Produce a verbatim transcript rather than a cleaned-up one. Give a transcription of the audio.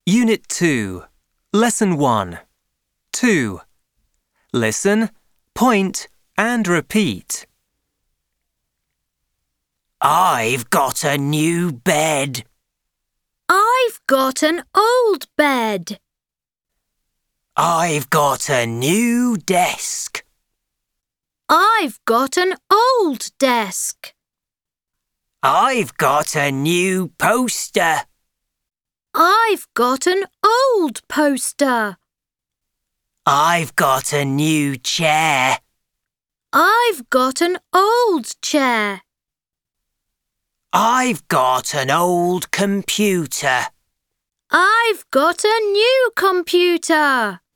Unit two, Lesson one. two. Listen, point and repeat. I've got a new bed. I've got an old bed. I've got a new desk. I've got an old desk. I've got a new poster. I've got an old poster. I've got a new chair. I've got an old chair. I've got an old computer. I've got a new computer.